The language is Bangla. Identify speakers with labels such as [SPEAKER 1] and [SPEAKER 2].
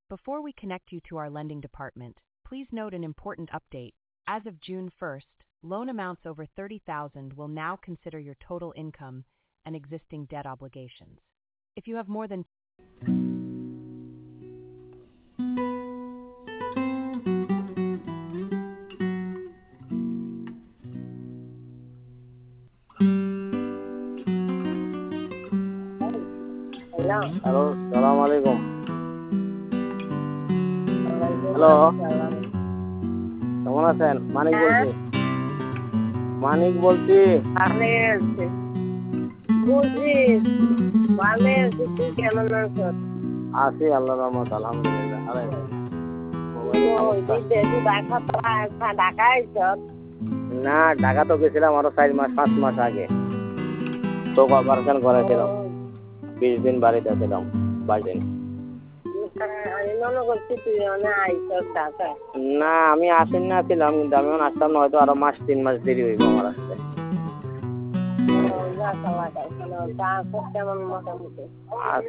[SPEAKER 1] Before we connect you to our lending department, please note an important update. As of June 1st, loan amounts over $30,000 will now consider your total income and existing debt obligations. If you have more than
[SPEAKER 2] hello, সালাম আলাইকুম। হ্যালো, কেমন আছেন? মানিক বলছি। মানিক বলছি। আছি আল্লাহর রহমত, আলহামদুলিল্লাহ। না, ঢাকা তো গেছিলাম আরো 4-5 মাস আগে। তো অপারেশন করেছিলাম, 20 দিন বাড়িতে ছিলাম। 22 দিন। না, আমি আসেন না ছিলাম, কিন্তু আমি আসতাম না, হয়তো আরো 3 মাস দেরি হইব আমার আসতে।